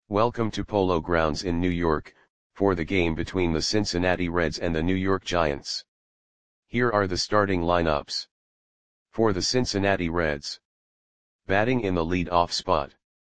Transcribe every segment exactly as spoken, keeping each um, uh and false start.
Welcome to Polo Grounds in New York, for the game between the Cincinnati Reds and the New York Giants. Here are the starting lineups. For the Cincinnati Reds. Batting in the lead-off spot.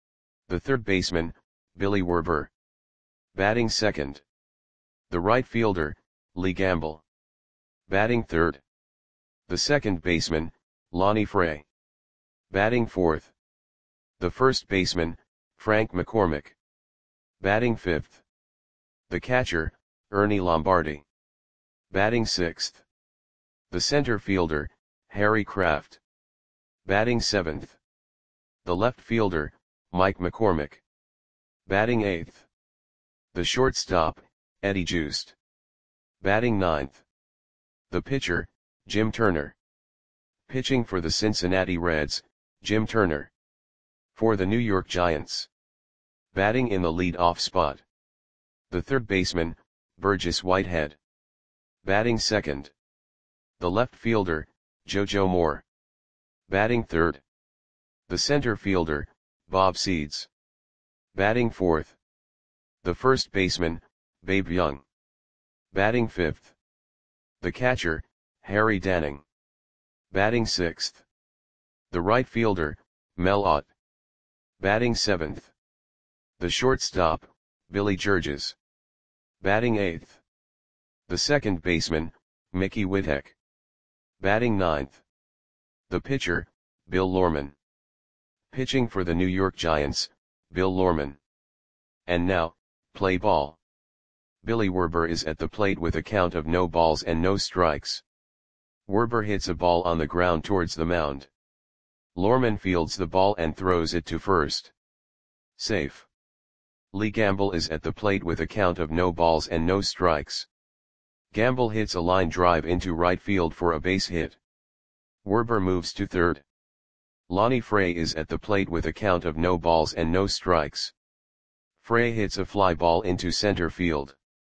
The third baseman, Billy Werber. Batting second. The right fielder, Lee Gamble. Batting third. The second baseman, Lonnie Fray. Batting fourth. The first baseman, Frank McCormick. Batting fifth. The catcher, Ernie Lombardi. Batting sixth. The center fielder, Harry Kraft. Batting seventh. The left fielder, Mike McCormick. Batting eighth. The shortstop, Eddie Joost. Batting ninth. The pitcher, Jim Turner. Pitching for the Cincinnati Reds, Jim Turner. For the New York Giants. Batting in the lead-off spot. The third baseman, Burgess Whitehead. Batting second. The left fielder, JoJo Moore. Batting third. The center fielder, Bob Seeds. Batting fourth. The first baseman, Babe Young. Batting fifth. The catcher, Harry Danning. Batting sixth. The right fielder, Mel Ott. Batting seventh. The shortstop, Billy Georges. Batting eighth. The second baseman, Mickey Whitehead. Batting ninth. The pitcher, Bill Lorman. Pitching for the New York Giants, Bill Lorman. And now, play ball. Billy Werber is at the plate with a count of no balls and no strikes. Werber hits a ball on the ground towards the mound. Lorman fields the ball and throws it to first. Safe. Lee Gamble is at the plate with a count of no balls and no strikes. Gamble hits a line drive into right field for a base hit. Werber moves to third. Lonnie Fray is at the plate with a count of no balls and no strikes. Fray hits a fly ball into center field.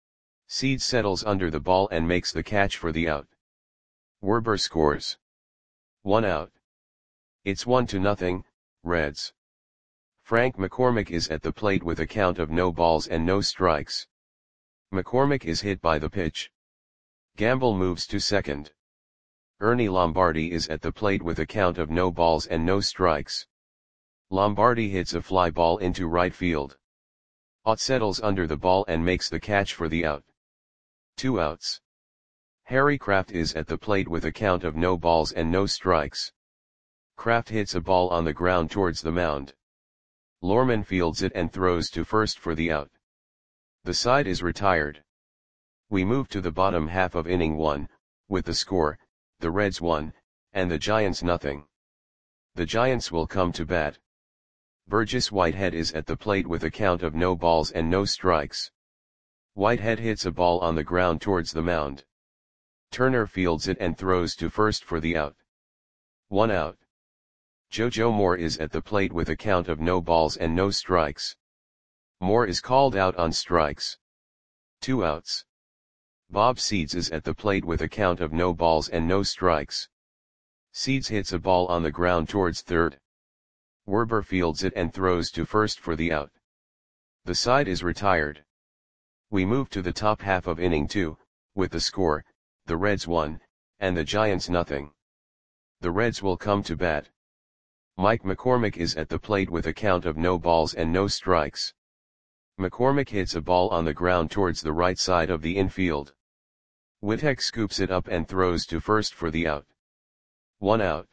Seeds settles under the ball and makes the catch for the out. Werber scores. One out. It's one to nothing, Reds. Frank McCormick is at the plate with a count of no balls and no strikes. McCormick is hit by the pitch. Gamble moves to second. Ernie Lombardi is at the plate with a count of no balls and no strikes. Lombardi hits a fly ball into right field. Ott settles under the ball and makes the catch for the out. Two outs. Harry Kraft is at the plate with a count of no balls and no strikes. Kraft hits a ball on the ground towards the mound. Lorman fields it and throws to first for the out. The side is retired. We move to the bottom half of inning one, with the score, the Reds one, and the Giants nothing. The Giants will come to bat. Burgess Whitehead is at the plate with a count of no balls and no strikes. Whitehead hits a ball on the ground towards the mound. Turner fields it and throws to first for the out. One out. JoJo Moore is at the plate with a count of no balls and no strikes. Moore is called out on strikes. Two outs. Bob Seeds is at the plate with a count of no balls and no strikes. Seeds hits a ball on the ground towards third. Werber fields it and throws to first for the out. The side is retired. We move to the top half of inning two, with the score, the Reds one, and the Giants nothing. The Reds will come to bat. Mike McCormick is at the plate with a count of no balls and no strikes. McCormick hits a ball on the ground towards the right side of the infield. Whitehead scoops it up and throws to first for the out. One out.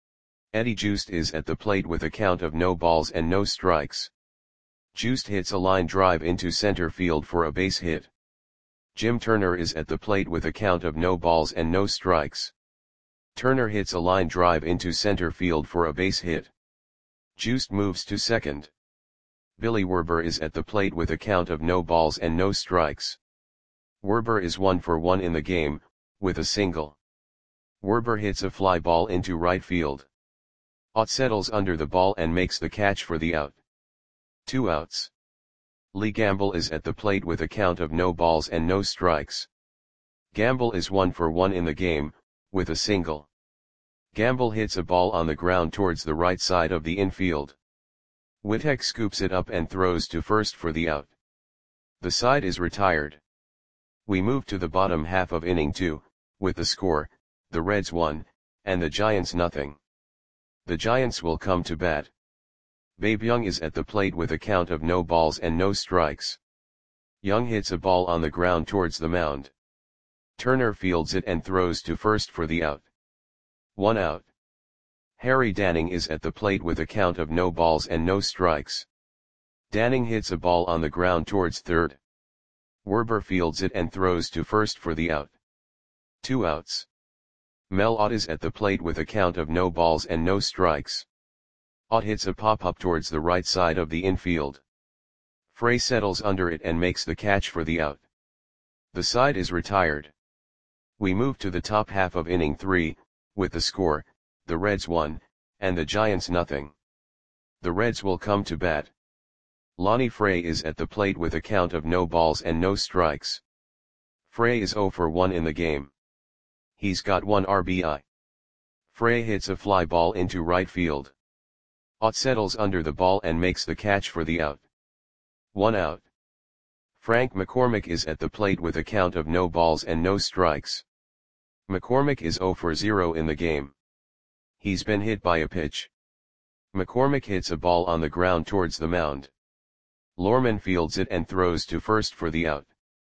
Eddie Joost is at the plate with a count of no balls and no strikes. Joost hits a line drive into center field for a base hit. Jim Turner is at the plate with a count of no balls and no strikes. Turner hits a line drive into center field for a base hit. Joost moves to second. Billy Werber is at the plate with a count of no balls and no strikes. Werber is one for one in the game, with a single. Werber hits a fly ball into right field. Ott settles under the ball and makes the catch for the out. Two outs. Lee Gamble is at the plate with a count of no balls and no strikes. Gamble is one for one in the game, with a single. Gamble hits a ball on the ground towards the right side of the infield. Wittek scoops it up and throws to first for the out. The side is retired. We move to the bottom half of inning two, with the score, the Reds one, and the Giants nothing. The Giants will come to bat. Babe Young is at the plate with a count of no balls and no strikes. Young hits a ball on the ground towards the mound. Turner fields it and throws to first for the out. One out. Harry Danning is at the plate with a count of no balls and no strikes. Danning hits a ball on the ground towards third. Werber fields it and throws to first for the out. Two outs. Mel Ott is at the plate with a count of no balls and no strikes. Ott hits a pop-up towards the right side of the infield. Frey settles under it and makes the catch for the out. The side is retired. We move to the top half of inning three, with the score, the Reds one, and the Giants nothing. The Reds will come to bat. Lonnie Frey is at the plate with a count of no balls and no strikes. Frey is oh for one in the game. He's got one R B I. Frey hits a fly ball into right field. Ott settles under the ball and makes the catch for the out. One out. Frank McCormick is at the plate with a count of no balls and no strikes. McCormick is oh for zero in the game. He's been hit by a pitch. McCormick hits a ball on the ground towards the mound. Lorman fields it and throws to first for the out.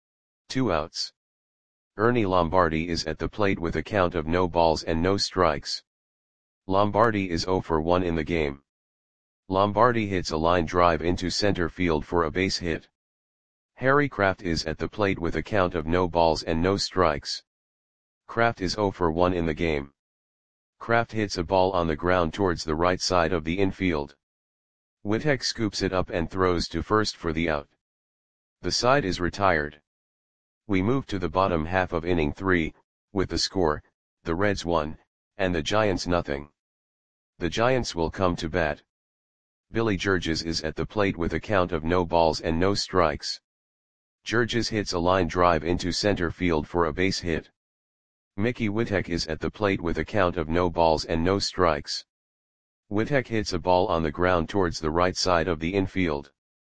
Two outs. Ernie Lombardi is at the plate with a count of no balls and no strikes. Lombardi is oh for one in the game. Lombardi hits a line drive into center field for a base hit. Harry Kraft is at the plate with a count of no balls and no strikes. Kraft is oh for one in the game. Kraft hits a ball on the ground towards the right side of the infield. Wittek scoops it up and throws to first for the out. The side is retired. We move to the bottom half of inning three, with the score, the Reds one, and the Giants nothing. The Giants will come to bat. Billy Georges is at the plate with a count of no balls and no strikes. Georges hits a line drive into center field for a base hit. Mickey Wittek is at the plate with a count of no balls and no strikes. Wittek hits a ball on the ground towards the right side of the infield.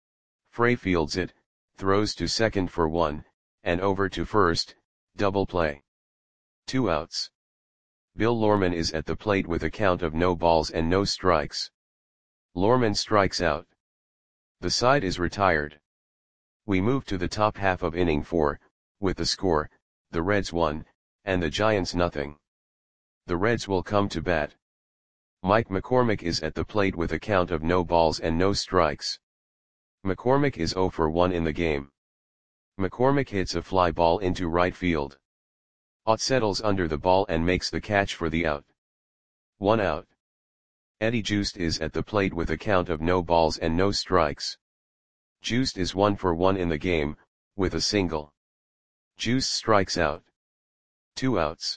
Frey fields it, throws to second for one, and over to first, double play. Two outs. Bill Lorman is at the plate with a count of no balls and no strikes. Lorman strikes out. The side is retired. We move to the top half of inning four, with the score, the Reds one, and the Giants nothing. The Reds will come to bat. Mike McCormick is at the plate with a count of no balls and no strikes. McCormick is oh for one in the game. McCormick hits a fly ball into right field. Ott settles under the ball and makes the catch for the out. One out. Eddie Joost is at the plate with a count of no balls and no strikes. Joost is one for one in the game, with a single. Joost strikes out. Two outs.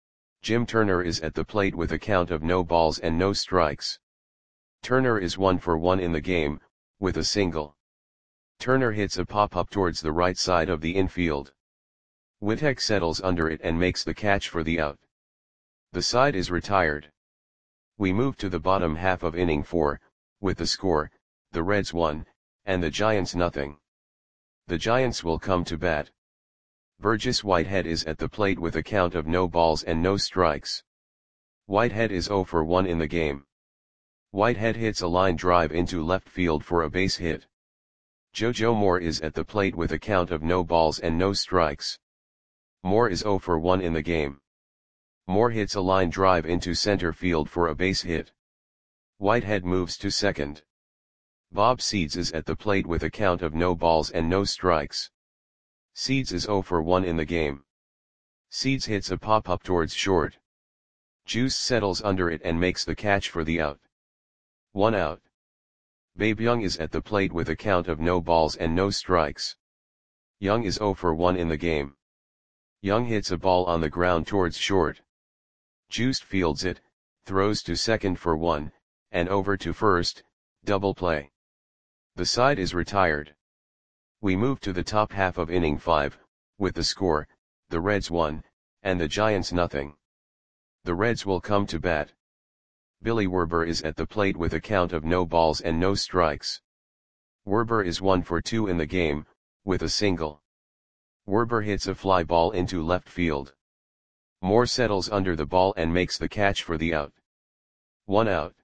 Jim Turner is at the plate with a count of no balls and no strikes. Turner is one for one in the game, with a single. Turner hits a pop-up towards the right side of the infield. Wittek settles under it and makes the catch for the out. The side is retired. We move to the bottom half of inning four, with the score, the Reds one, and the Giants nothing. The Giants will come to bat. Burgess Whitehead is at the plate with a count of no balls and no strikes. Whitehead is oh for one in the game. Whitehead hits a line drive into left field for a base hit. JoJo Moore is at the plate with a count of no balls and no strikes. Moore is oh for one in the game. Moore hits a line drive into center field for a base hit. Whitehead moves to second. Bob Seeds is at the plate with a count of no balls and no strikes. Seeds is oh for one in the game. Seeds hits a pop-up towards short. Juice settles under it and makes the catch for the out. One out. Babe Young is at the plate with a count of no balls and no strikes. Young is oh for one in the game. Young hits a ball on the ground towards short. Juice fields it, throws to second for one, and over to first, double play. The side is retired. We move to the top half of inning five, with the score, the Reds one, and the Giants nothing. The Reds will come to bat. Billy Werber is at the plate with a count of no balls and no strikes. Werber is one for two in the game, with a single. Werber hits a fly ball into left field. Moore settles under the ball and makes the catch for the out. One out.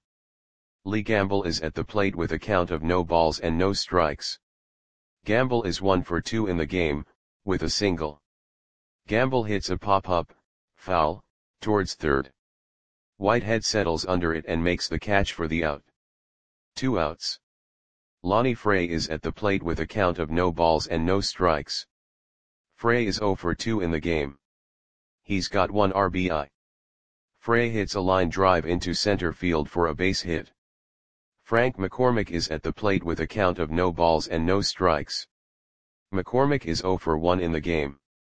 Lee Gamble is at the plate with a count of no balls and no strikes. Gamble is one for two in the game, with a single. Gamble hits a pop-up, foul, towards third. Whitehead settles under it and makes the catch for the out. Two outs. Lonnie Frey is at the plate with a count of no balls and no strikes. Frey is zero for two in the game. He's got one R B I. Frey hits a line drive into center field for a base hit. Frank McCormick is at the plate with a count of no balls and no strikes. McCormick is zero for one in the game.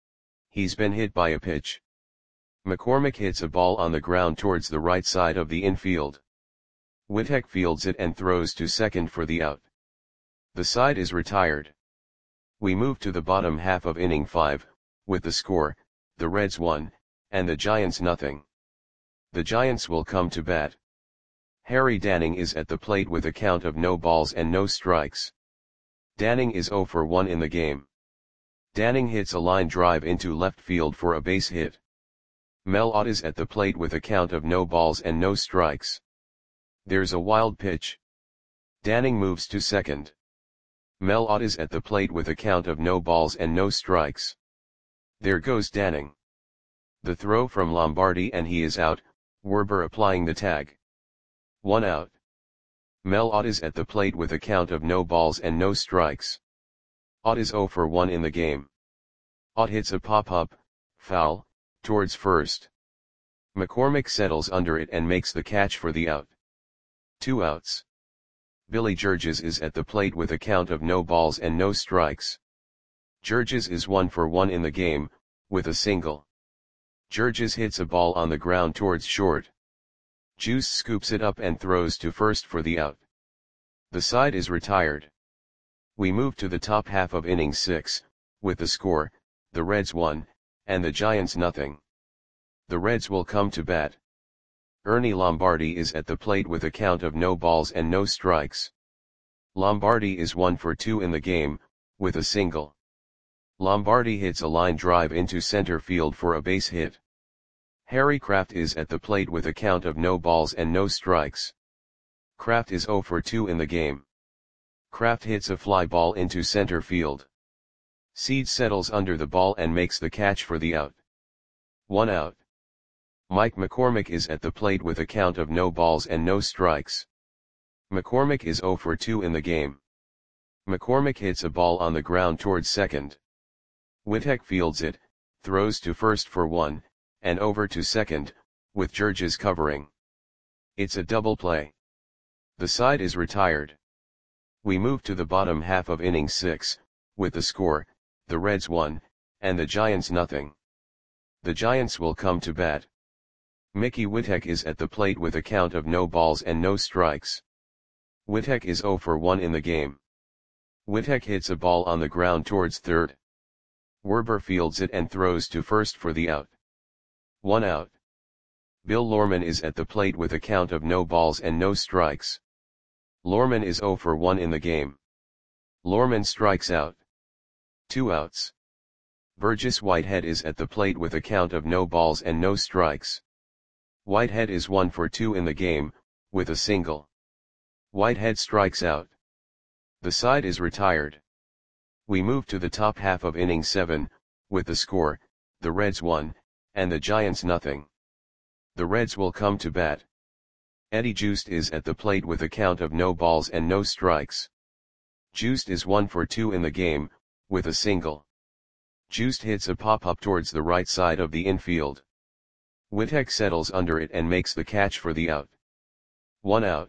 He's been hit by a pitch. McCormick hits a ball on the ground towards the right side of the infield. Wittek fields it and throws to second for the out. The side is retired. We move to the bottom half of inning five, with the score, the Reds one, and the Giants nothing. The Giants will come to bat. Harry Danning is at the plate with a count of no balls and no strikes. Danning is zero for one in the game. Danning hits a line drive into left field for a base hit. Mel Ott is at the plate with a count of no balls and no strikes. There's a wild pitch. Danning moves to second. Mel Ott is at the plate with a count of no balls and no strikes. There goes Danning. The throw from Lombardi and he is out, Werber applying the tag. One out. Mel Ott is at the plate with a count of no balls and no strikes. Ott is zero for one in the game. Ott hits a pop-up, foul, towards first. McCormick settles under it and makes the catch for the out. Two outs. Billy Georges is at the plate with a count of no balls and no strikes. Georges is one for one in the game, with a single. Georges hits a ball on the ground towards short. Juice scoops it up and throws to first for the out. The side is retired. We move to the top half of inning six, with the score, the Reds one, and the Giants nothing. The Reds will come to bat. Ernie Lombardi is at the plate with a count of no balls and no strikes. Lombardi is one for two in the game, with a single. Lombardi hits a line drive into center field for a base hit. Harry Kraft is at the plate with a count of no balls and no strikes. Kraft is zero for two in the game. Kraft hits a fly ball into center field. Seed settles under the ball and makes the catch for the out. One out. Mike McCormick is at the plate with a count of no balls and no strikes. McCormick is zero for two in the game. McCormick hits a ball on the ground towards second. Wittek fields it, throws to first for one, and over to second, with Georges covering. It's a double play. The side is retired. We move to the bottom half of inning six, with the score, the Reds one, and the Giants nothing. The Giants will come to bat. Mickey Wittek is at the plate with a count of no balls and no strikes. Wittek is zero for one in the game. Wittek hits a ball on the ground towards third. Werber fields it and throws to first for the out. One out. Bill Lorman is at the plate with a count of no balls and no strikes. Lorman is zero for one in the game. Lorman strikes out. Two outs. Burgess Whitehead is at the plate with a count of no balls and no strikes. Whitehead is one for two in the game, with a single. Whitehead strikes out. The side is retired. We move to the top half of inning seven, with the score, the Reds one, and the Giants nothing. The Reds will come to bat. Eddie Joost is at the plate with a count of no balls and no strikes. Joost is one for two in the game, with a single. Joost hits a pop-up towards the right side of the infield. Wittek settles under it and makes the catch for the out. One out.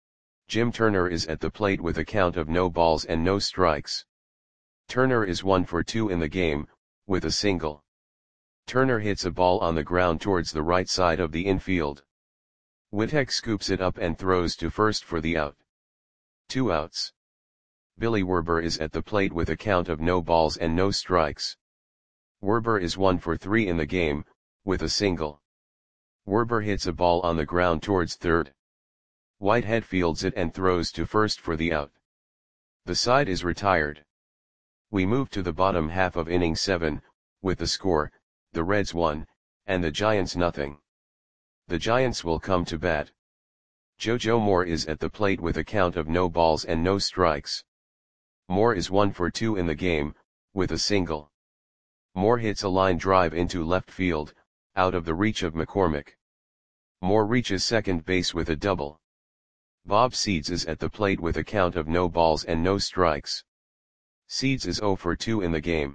Jim Turner is at the plate with a count of no balls and no strikes. Turner is one for two in the game, with a single. Turner hits a ball on the ground towards the right side of the infield. Wittek scoops it up and throws to first for the out. Two outs. Billy Werber is at the plate with a count of no balls and no strikes. Werber is one for three in the game, with a single. Werber hits a ball on the ground towards third. Whitehead fields it and throws to first for the out. The side is retired. We move to the bottom half of inning seven, with the score, the Reds one, and the Giants nothing. The Giants will come to bat. Jojo Moore is at the plate with a count of no balls and no strikes. Moore is one for two in the game, with a single. Moore hits a line drive into left field, out of the reach of McCormick. Moore reaches second base with a double. Bob Seeds is at the plate with a count of no balls and no strikes. Seeds is zero for two in the game.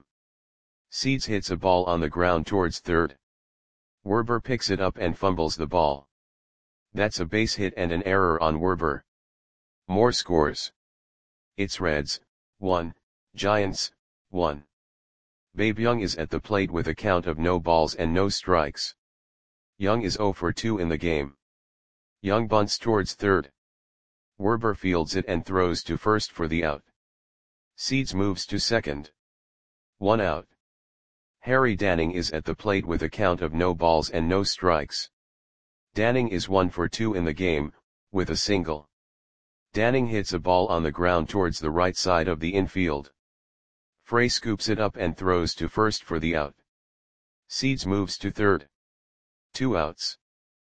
Seeds hits a ball on the ground towards third. Werber picks it up and fumbles the ball. That's a base hit and an error on Werber. Moore scores. It's Reds, one, Giants, one. Babe Young is at the plate with a count of no balls and no strikes. Young is zero for two in the game. Young bunts towards third. Werber fields it and throws to first for the out. Seeds moves to second. One out. Harry Danning is at the plate with a count of no balls and no strikes. Danning is one for two in the game, with a single. Danning hits a ball on the ground towards the right side of the infield. Frey scoops it up and throws to first for the out. Seeds moves to third. Two outs.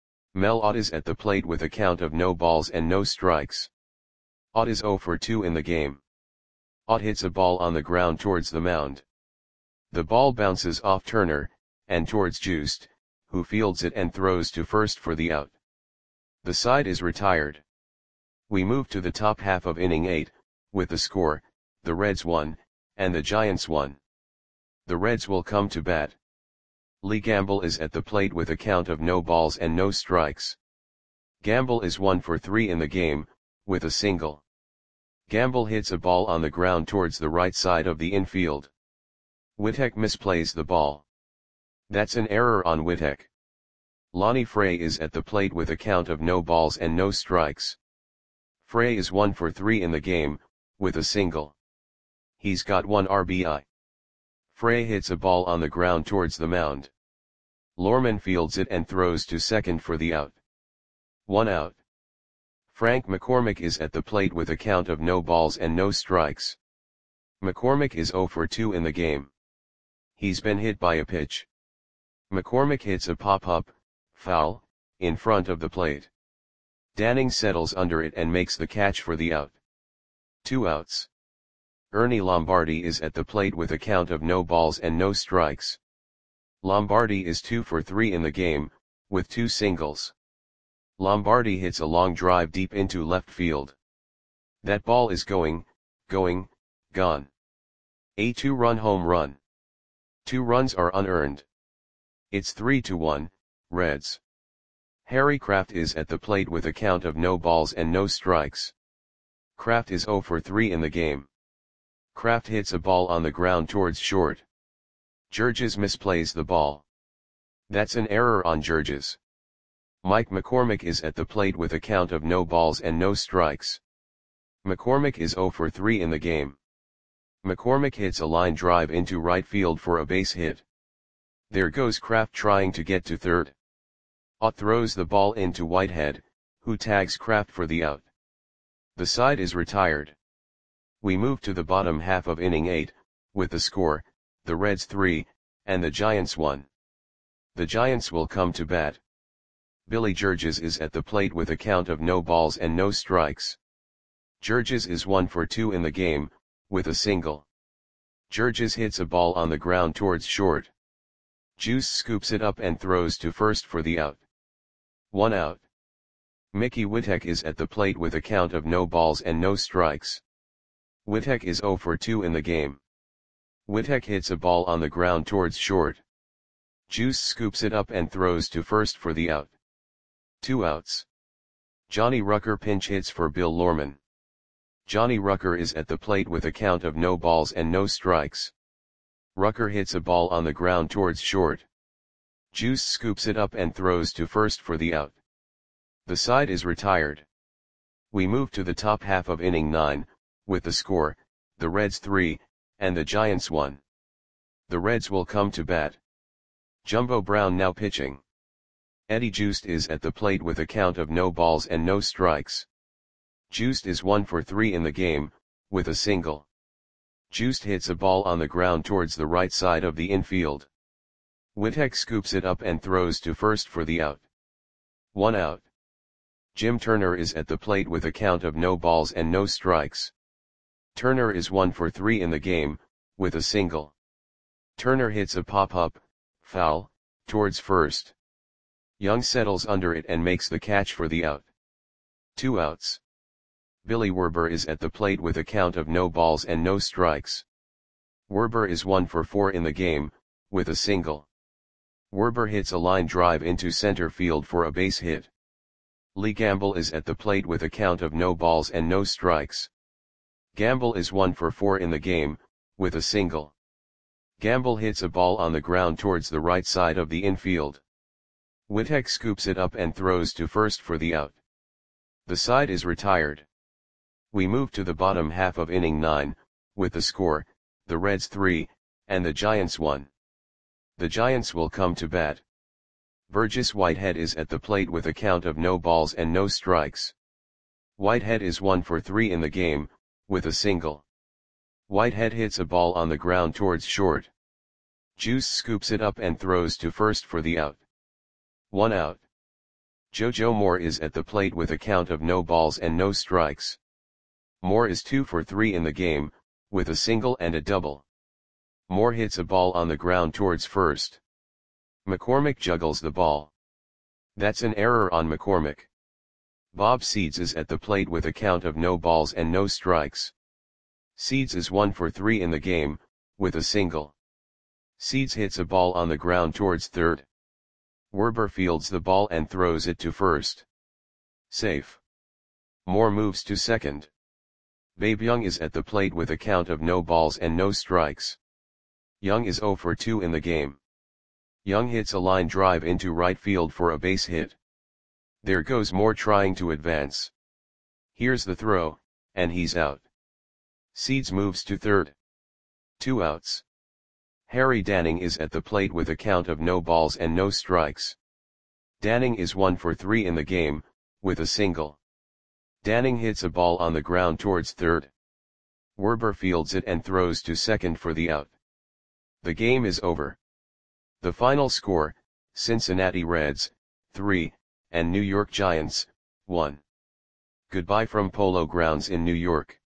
Mel Ott is at the plate with a count of no balls and no strikes. Ott is zero for two in the game. Ott hits a ball on the ground towards the mound. The ball bounces off Turner, and towards Joost, who fields it and throws to first for the out. The side is retired. We move to the top half of inning eight, with the score, the Reds one, and the Giants one. The Reds will come to bat. Lee Gamble is at the plate with a count of no balls and no strikes. Gamble is one for three in the game, with a single. Gamble hits a ball on the ground towards the right side of the infield. Wittek misplays the ball. That's an error on Wittek. Lonnie Frey is at the plate with a count of no balls and no strikes. Frey is one for three in the game, with a single. He's got one R B I. Frey hits a ball on the ground towards the mound. Lorman fields it and throws to second for the out. One out. Frank McCormick is at the plate with a count of no balls and no strikes. McCormick is zero for two in the game. He's been hit by a pitch. McCormick hits a pop-up, foul, in front of the plate. Danning settles under it and makes the catch for the out. Two outs. Ernie Lombardi is at the plate with a count of no balls and no strikes. Lombardi is two for three in the game, with two singles. Lombardi hits a long drive deep into left field. That ball is going, going, gone. A two-run home run. Two runs are unearned. It's three to one, Reds. Harry Kraft is at the plate with a count of no balls and no strikes. Kraft is zero for three in the game. Kraft hits a ball on the ground towards short. Jurges misplays the ball. That's an error on Jurges. Mike McCormick is at the plate with a count of no balls and no strikes. McCormick is zero for three in the game. McCormick hits a line drive into right field for a base hit. There goes Kraft trying to get to third. Ott throws the ball into Whitehead, who tags Kraft for the out. The side is retired. We move to the bottom half of inning eight, with the score, the Reds three, and the Giants one. The Giants will come to bat. Billy Jurges is at the plate with a count of no balls and no strikes. Jurges is one for two in the game, with a single. Jurges hits a ball on the ground towards short. Juice scoops it up and throws to first for the out. One out. Mickey Wittek is at the plate with a count of no balls and no strikes. Wittek is zero for two in the game. Wittek hits a ball on the ground towards short. Juice scoops it up and throws to first for the out. Two outs. Johnny Rucker pinch hits for Bill Lorman. Johnny Rucker is at the plate with a count of no balls and no strikes. Rucker hits a ball on the ground towards short. Juice scoops it up and throws to first for the out. The side is retired. We move to the top half of inning nine, with the score, the Reds three, and the Giants one. The Reds will come to bat. Jumbo Brown now pitching. Eddie Joost is at the plate with a count of no balls and no strikes. Joost is one for three in the game, with a single. Joost hits a ball on the ground towards the right side of the infield. Wittek scoops it up and throws to first for the out. One out. Jim Turner is at the plate with a count of no balls and no strikes. Turner is one for three in the game, with a single. Turner hits a pop-up, foul, towards first. Young settles under it and makes the catch for the out. Two outs. Billy Werber is at the plate with a count of no balls and no strikes. Werber is one for four in the game, with a single. Werber hits a line drive into center field for a base hit. Lee Gamble is at the plate with a count of no balls and no strikes. Gamble is one for four in the game, with a single. Gamble hits a ball on the ground towards the right side of the infield. Wittek scoops it up and throws to first for the out. The side is retired. We move to the bottom half of inning nine, with the score, the Reds three, and the Giants one. The Giants will come to bat. Burgess Whitehead is at the plate with a count of no balls and no strikes. Whitehead is one for three in the game, with a single. Whitehead hits a ball on the ground towards short. Juice scoops it up and throws to first for the out. One out. JoJo Moore is at the plate with a count of no balls and no strikes. Moore is two for three in the game, with a single and a double. Moore hits a ball on the ground towards first. McCormick juggles the ball. That's an error on McCormick. Bob Seeds is at the plate with a count of no balls and no strikes. Seeds is one for three in the game, with a single. Seeds hits a ball on the ground towards third. Werber fields the ball and throws it to first. Safe. Moore moves to second. Babe Young is at the plate with a count of no balls and no strikes. Young is zero for two in the game. Young hits a line drive into right field for a base hit. There goes Moore trying to advance. Here's the throw, and he's out. Seeds moves to third. Two outs. Harry Danning is at the plate with a count of no balls and no strikes. Danning is one for three in the game, with a single. Danning hits a ball on the ground towards third. Werber fields it and throws to second for the out. The game is over. The final score, Cincinnati Reds, three, and New York Giants, one. Goodbye from Polo Grounds in New York.